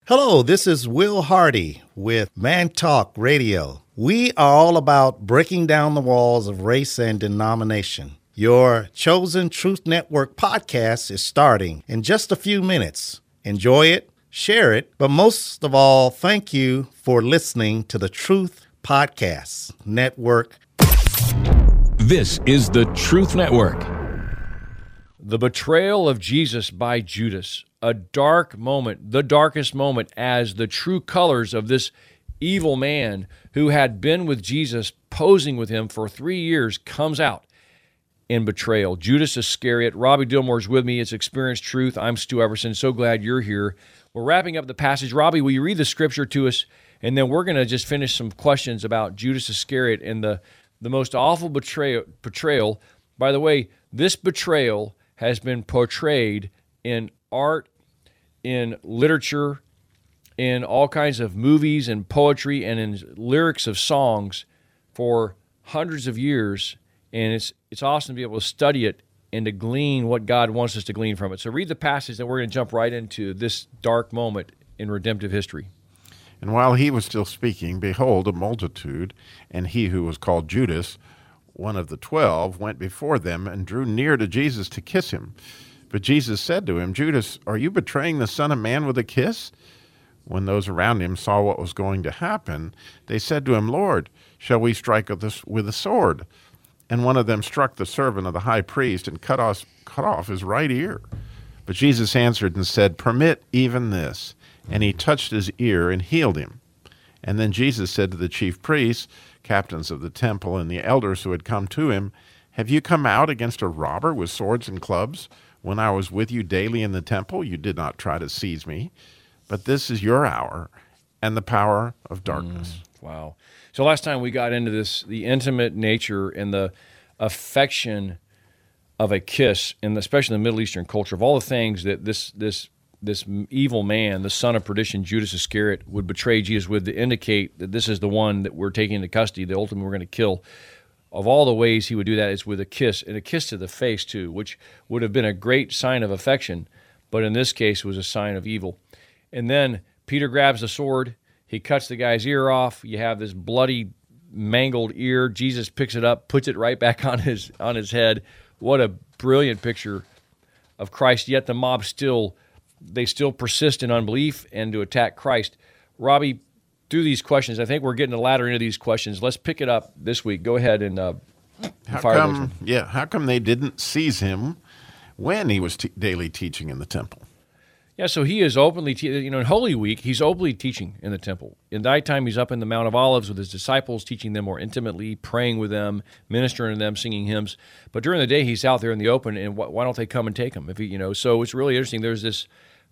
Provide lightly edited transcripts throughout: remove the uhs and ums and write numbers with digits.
Hello, this is Will Hardy with Man Talk Radio. We are all about breaking down the walls of race and denomination. Your Chosen Truth Network podcast is starting in just a few minutes. Enjoy it, share it, but most of all, thank you for listening to the Truth Podcast Network. This is the Truth Network. The betrayal of Jesus by Judas, a dark moment, the darkest moment, as the true colors of this evil man who had been with Jesus, posing with him for 3 years, comes out in betrayal. Judas Iscariot. Robbie Dillmore's with me. It's Experience Truth. I'm Stu Everson. So glad you're here. We're wrapping up the passage. Robbie, will you read the scripture to us? And then we're going to just finish some questions about Judas Iscariot and the most awful betrayal. By the way, this betrayal has been portrayed in art, in literature, in all kinds of movies and poetry and in lyrics of songs for hundreds of years. And it's awesome to be able to study it and to glean what God wants us to glean from it. So read the passage, and we're going to jump right into this dark moment in redemptive history. And while he was still speaking, behold, a multitude, and he who was called Judas, one of the 12, went before them and drew near to Jesus to kiss him. But Jesus said to him, Judas, are you betraying the Son of Man with a kiss? When those around him saw what was going to happen, they said to him, Lord, shall we strike with a sword? And one of them struck the servant of the high priest and cut off his right ear. But Jesus answered and said, permit even this. And he touched his ear and healed him. And then Jesus said to the chief priests, captains of the temple, and the elders who had come to him, have you come out against a robber with swords and clubs? When I was with you daily in the temple, you did not try to seize me. But this is your hour and the power of darkness. Wow. So last time we got into this, the intimate nature and the affection of a kiss, and especially in the Middle Eastern culture, of all the things that this evil man, the son of perdition, Judas Iscariot, would betray Jesus with, to indicate that this is the one that we're taking into custody, the ultimate we're going to kill. Of all the ways he would do that is with a kiss, and a kiss to the face too, which would have been a great sign of affection, but in this case was a sign of evil. And then Peter grabs the sword, he cuts the guy's ear off, you have this bloody, mangled ear, Jesus picks it up, puts it right back on his head. What a brilliant picture of Christ, yet the mob still persist in unbelief and to attack Christ. Robbie, through these questions, I think we're getting the ladder into these questions. Let's pick it up this week. Go ahead and fire those ones. Yeah, how come they didn't seize him when he was daily teaching in the temple? Yeah, so he is openly, in Holy Week, he's openly teaching in the temple. In nighttime, he's up in the Mount of Olives with his disciples, teaching them more intimately, praying with them, ministering to them, singing hymns. But during the day, he's out there in the open, and why don't they come and take him? So it's really interesting. There's this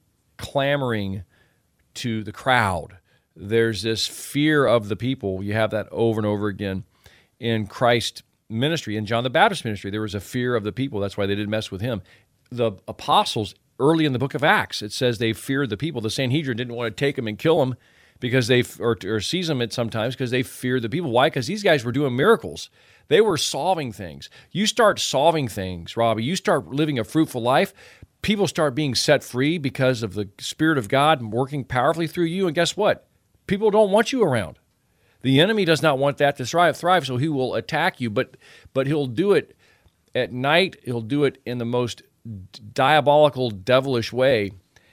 clamoring to the crowd. There's this fear of the people. You have that over and over again in Christ's ministry. In John the Baptist's ministry, there was a fear of the people. That's why they didn't mess with him. The apostles, early in the book of Acts, it says they feared the people. The Sanhedrin didn't want to take them and kill them because or seize them sometimes because they feared the people. Why? Because these guys were doing miracles. They were solving things. You start solving things, Robbie. You start living a fruitful life. People start being set free because of the Spirit of God working powerfully through you. And guess what? People don't want you around. The enemy does not want that to thrive, so he will attack you. But he'll do it at night. He'll do it in the most diabolical, devilish way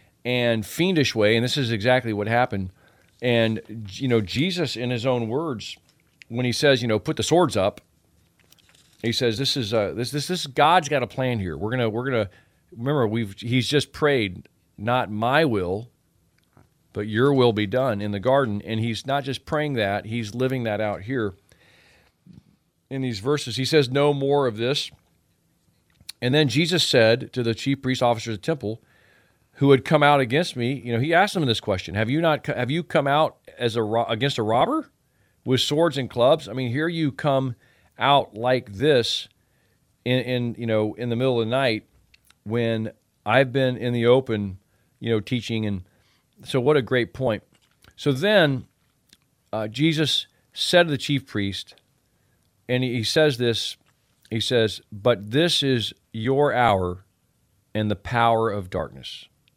and fiendish way. And this is exactly what happened. And Jesus, in his own words, when he says, put the swords up, he says, this is God's got a plan here. We're gonna remember he's just prayed, not my will, but your will be done in the garden. And he's not just praying that, he's living that out here in these verses. He says, no more of this. And then Jesus said to the chief priest officers of the temple who had come out against me, he asked them this question, have you come out against a robber with swords and clubs? I mean, here you come out like this in the middle of the night when I've been in the open, teaching. And so what a great point. So then Jesus said to the chief priest, and he says this, he says, but this is your hour and the power of darkness.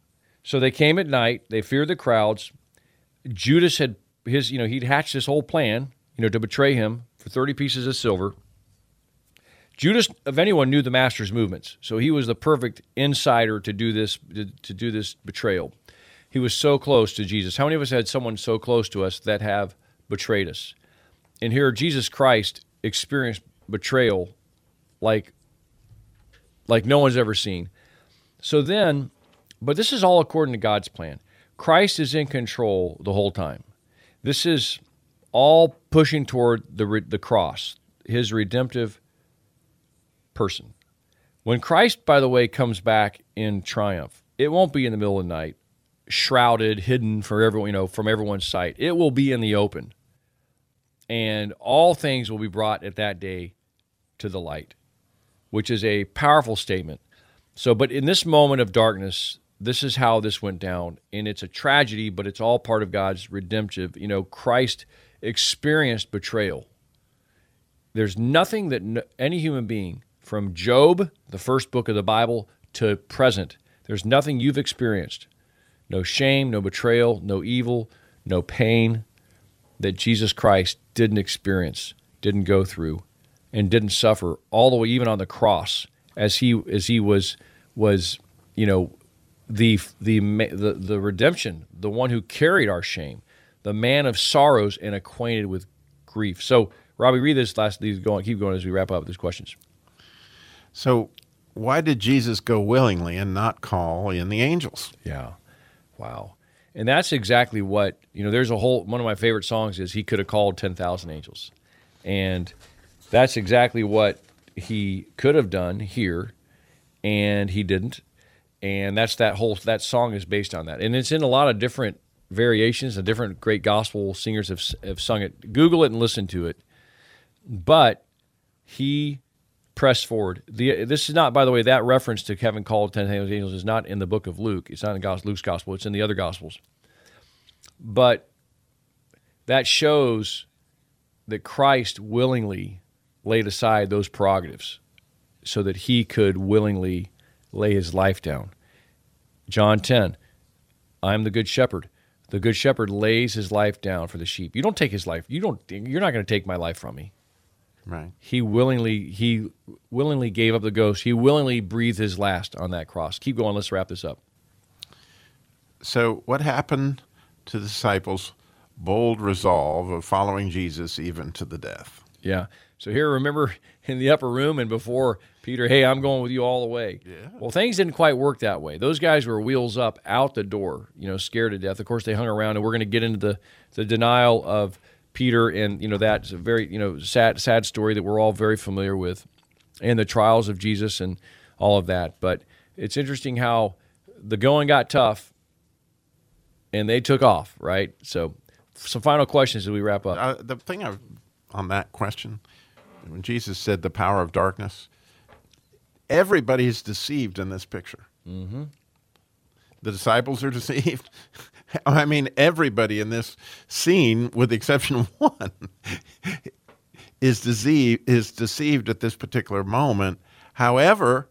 So they came at night. They feared the crowds. Judas had he'd hatched this whole plan, to betray him for 30 pieces of silver. Judas, if anyone, knew the master's movements, so he was the perfect insider to do this betrayal. He was so close to Jesus. How many of us had someone so close to us that have betrayed us? And here, Jesus Christ experienced betrayal like no one's ever seen. So then, but this is all according to God's plan. Christ is in control the whole time. This is all pushing toward the cross, his redemptive person. When Christ, by the way, comes back in triumph, it won't be in the middle of the night, shrouded, hidden for everyone, from everyone's sight. It will be in the open. And all things will be brought at that day to the light, which is a powerful statement. So, but in this moment of darkness, this is how this went down. And it's a tragedy, but it's all part of God's redemptive. Christ experienced betrayal. There's nothing that any human being, from Job, the first book of the Bible, to present, there's nothing you've experienced. No shame, no betrayal, no evil, no pain that Jesus Christ didn't experience, didn't go through, and didn't suffer all the way, even on the cross, as he was the redemption, the one who carried our shame, the man of sorrows and acquainted with grief. So, Robbie, read this keep going as we wrap up these questions. So, why did Jesus go willingly and not call in the angels? Yeah, wow. And that's exactly what, there's one of my favorite songs is He Could Have Called 10,000 Angels. And that's exactly what he could have done here, and he didn't. And that song is based on that. And it's in a lot of different variations, and different great gospel singers have sung it. Google it and listen to it. But he pressed forward. This is not, by the way, that reference to having called 10,000 angels is not in the book of Luke. It's not in Luke's gospel. It's in the other gospels. But that shows that Christ willingly laid aside those prerogatives so that he could willingly lay his life down. John 10, I'm the good shepherd. The good shepherd lays his life down for the sheep. You don't take his life. You're not going to take my life from me. Right. He willingly gave up the ghost. He willingly breathed his last on that cross. Keep going. Let's wrap this up. So what happened to the disciples' bold resolve of following Jesus even to the death? Yeah. So here, remember in the upper room and before Peter, hey, I'm going with you all the way. Yeah. Well, things didn't quite work that way. Those guys were wheels up out the door, scared to death. Of course, they hung around, and we're going to get into the denial of Peter, and that's a very sad story that we're all very familiar with, and the trials of Jesus and all of that. But it's interesting how the going got tough, and they took off, right? So some final questions as we wrap up. The thing on that question, when Jesus said the power of darkness, everybody is deceived in this picture. Mm-hmm. The disciples are deceived. I mean, everybody in this scene, with the exception of one, is deceived at this particular moment. However,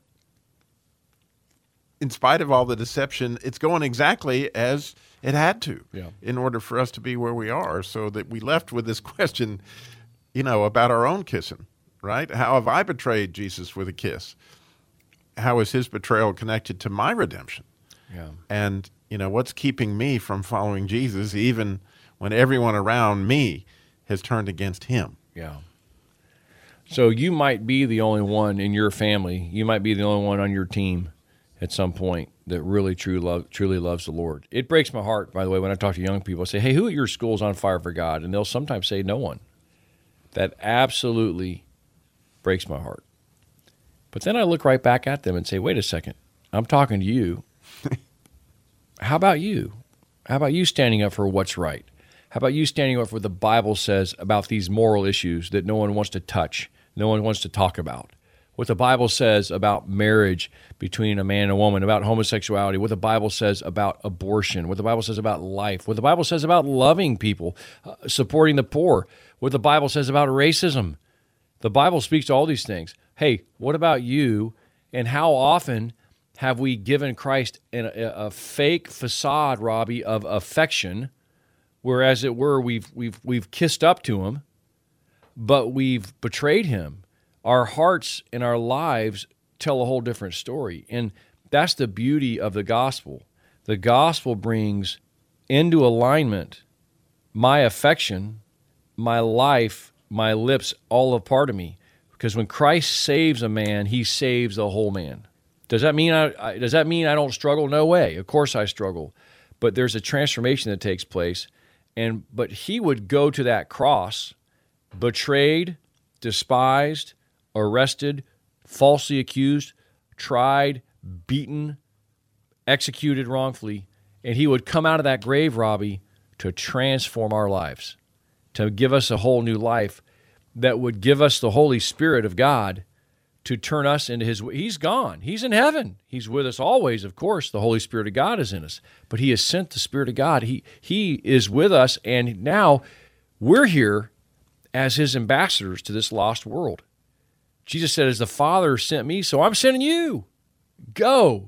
in spite of all the deception, it's going exactly as it had to in order for us to be where we are, so that we left with this question, about our own kissing, right? How have I betrayed Jesus with a kiss? How is his betrayal connected to my redemption? Yeah. And, what's keeping me from following Jesus even when everyone around me has turned against him? Yeah. So you might be the only one in your family, you might be the only one on your team at some point that really truly loves the Lord. It breaks my heart, by the way, when I talk to young people. I say, hey, who at your school is on fire for God? And they'll sometimes say no one. That absolutely breaks my heart. But then I look right back at them and say, wait a second, I'm talking to you. How about you? How about you standing up for what's right? How about you standing up for what the Bible says about these moral issues that no one wants to touch, no one wants to talk about? What the Bible says about marriage between a man and a woman, about homosexuality, what the Bible says about abortion, what the Bible says about life, what the Bible says about loving people, supporting the poor, what the Bible says about racism. The Bible speaks to all these things. Hey, what about you, and how often have we given Christ a fake facade, Robbie, of affection, where, as it were, we've kissed up to him, but we've betrayed him. Our hearts and our lives tell a whole different story, and that's the beauty of the gospel. The gospel brings into alignment my affection, my life, my lips, all a part of me. Because when Christ saves a man, he saves the whole man. Does that mean I don't struggle? No way. Of course I struggle. But there's a transformation that takes place. But he would go to that cross, betrayed, despised, arrested, falsely accused, tried, beaten, executed wrongfully, and he would come out of that grave, Robbie, to transform our lives, to give us a whole new life that would give us the Holy Spirit of God to turn us into his. He's gone. He's in heaven. He's with us always, of course. The Holy Spirit of God is in us, but he has sent the Spirit of God. He is with us, and now we're here as his ambassadors to this lost world. Jesus said, as the Father sent me, so I'm sending you. Go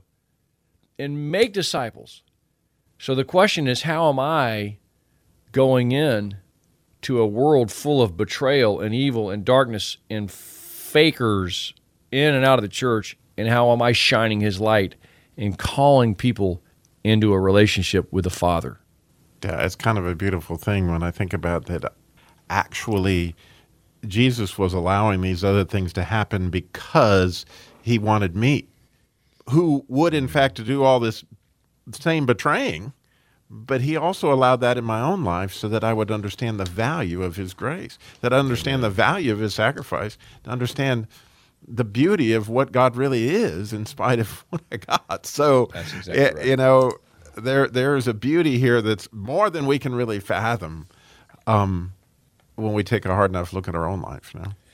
and make disciples. So the question is, how am I going in to a world full of betrayal and evil and darkness and fakers in and out of the church, and how am I shining his light and calling people into a relationship with the Father? Yeah, it's kind of a beautiful thing when I think about that. Actually, Jesus was allowing these other things to happen because he wanted me, who would in fact do all this same betraying, but he also allowed that in my own life so that I would understand the value of his grace, that I understand the value of his sacrifice, to understand the beauty of what God really is in spite of what I got. So, that's exactly right. There is a beauty here that's more than we can really fathom when we take a hard enough look at our own life.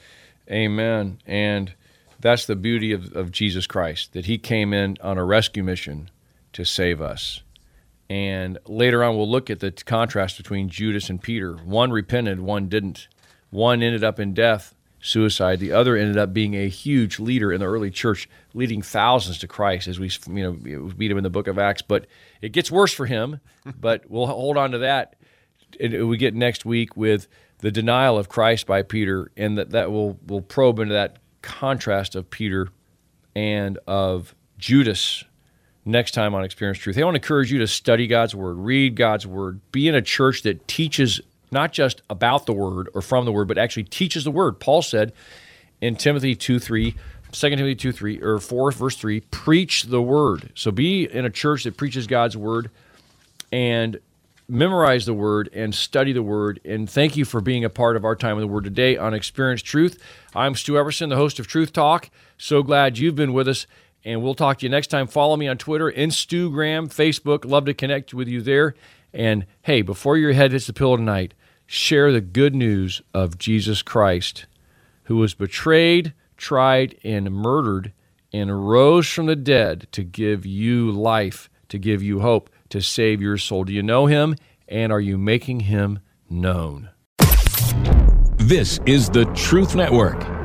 Amen. And that's the beauty of Jesus Christ, that he came in on a rescue mission to save us. And later on, we'll look at the contrast between Judas and Peter. One repented, one didn't. One ended up in death, suicide. The other ended up being a huge leader in the early church, leading thousands to Christ, as we meet him in the book of Acts. But it gets worse for him, but we'll hold on to that. We get next week with the denial of Christ by Peter, and that we'll probe into that contrast of Peter and of Judas next time on Experience Truth. I want to encourage you to study God's Word, read God's Word, be in a church that teaches not just about the Word or from the Word, but actually teaches the Word. Paul said in Timothy 2:3, 2 Timothy 2:3, or 4 verse 3, preach the Word. So be in a church that preaches God's Word and memorize the Word and study the Word. And thank you for being a part of our time in the Word today on Experience Truth. I'm Stu Everson, the host of Truth Talk. So glad you've been with us, and we'll talk to you next time. Follow me on Twitter, Instagram, Facebook. Love to connect with you there. And hey, before your head hits the pillow tonight, share the good news of Jesus Christ, who was betrayed, tried, and murdered, and rose from the dead to give you life, to give you hope, to save your soul. Do you know him, and are you making him known? This is the Truth Network.